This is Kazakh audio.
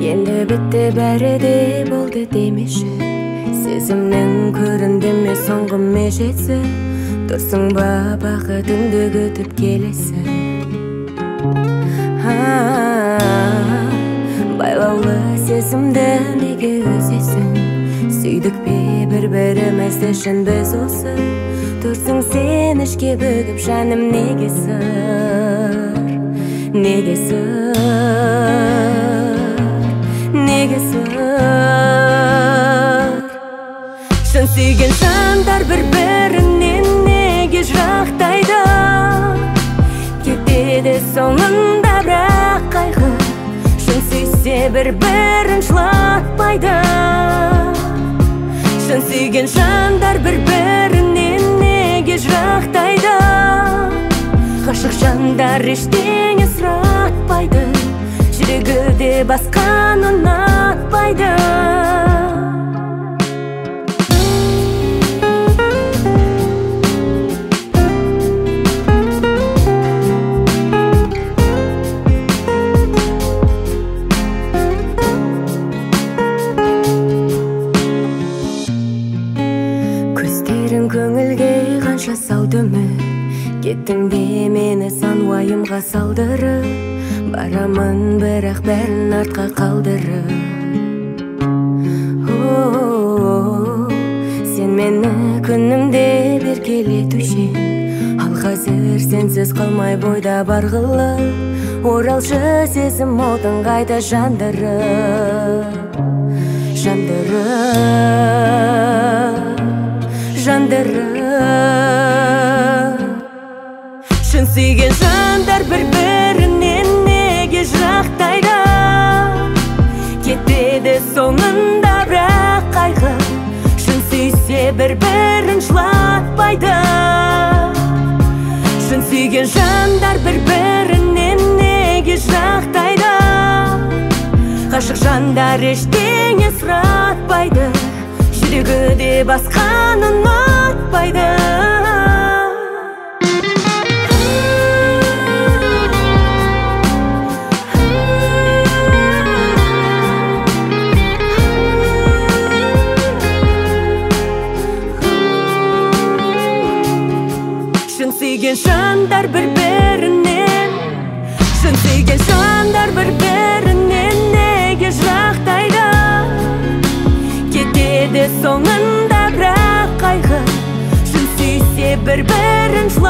Енді бітті бәрі де болды демеші, сезімнің көрінді ме соңғы межесі, тұрсың ба бақытыңды күтіп келесі. Байлаулы сезімді неге өзесің, сүйдік бе бір-бірімізді шын біз осы, тұрсың сен ішке бүгіп жаным неге сыр, неге сыр, неге сыр. Шын сүйген жандар бір-бірінен неге жырақтайды, кетеді соңында бірақ қайғы, шын сүйсе бір-бірін жылатпайды. Шын сүйген жандар бір-бірінен неге жырақтайды, ғашық жандар ештеңе сұратпайды, жүрегі де басқаны ұнатпайды. Көздерің көңілге қанша салды ме, кеттің бе мені сан уайымға салдырып, барамын бірақ бәрін артқа қалдырып. Сен мені күнімде беркелетуші, ал қазір сенсіз қалмай бойда барғылы, оралшы сезім отын қайта жандырып, жандырып. Шын сүйген жандар бір-бірінен неге жырақтайды, кетеді соңында бірақ қайғы, шын сүйсе бір-бірін жылатпайды. Шын сүйген жандар бір-бірінен неге жырақтайды, ғашық жандар ештеңе сұратпайды, жүрегі де басқаны ұнатпайды. Шын сүйген жандар бір-бірінен, шын сүйген жандар бір-бірінен неге жырақтайды, кетеді соңында бірақ қайғы, шын сүйсе бір-бірін